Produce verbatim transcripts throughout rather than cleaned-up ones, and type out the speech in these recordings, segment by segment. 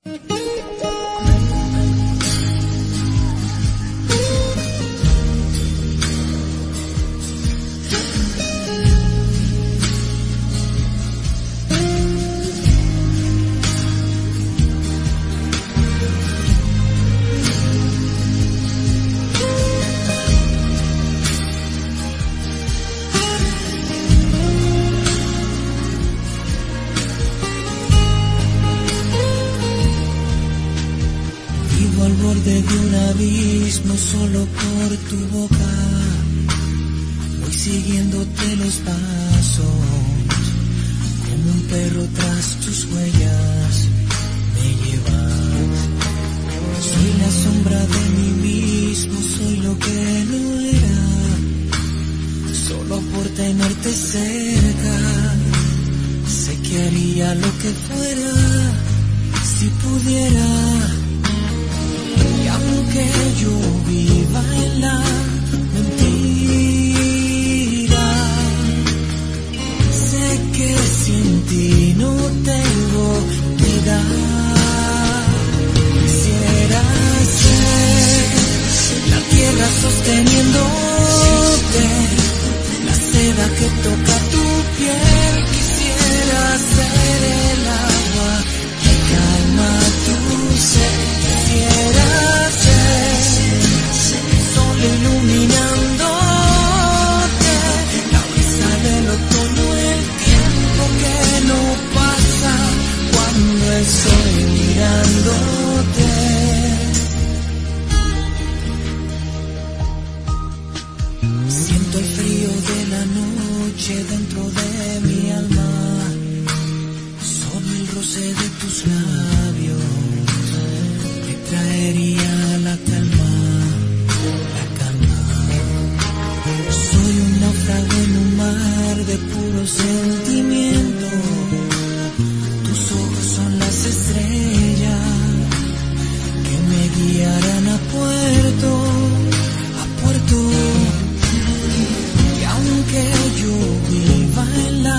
abismo solo por tu boca, voy siguiéndote los pasos, como un perro tras tus huellas me llevas. Soy la sombra de mí mismo, soy lo que no era, solo por tenerte cerca, sé que haría lo que fuera, si pudiera. Y aunque yo viva en la mentira, sé que sin ti no tengo vida. Quisiera ser la tierra sosteniéndote, la seda que toca tu piel. Quisiera ser el agua que calma tu sed. Quisiera iluminándote, la brisa del otoño, el tiempo que no pasa cuando estoy mirándote. Siento el frío de la noche dentro de mi alma, solo el roce de tus labios me traería la calma. Soy un náufrago en un mar de puro sentimiento, tus ojos son las estrellas que me guiarán a puerto, a puerto. Y aunque yo viva en la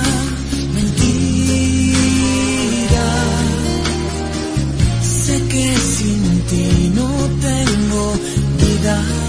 mentira, sé que sin ti no tengo vida.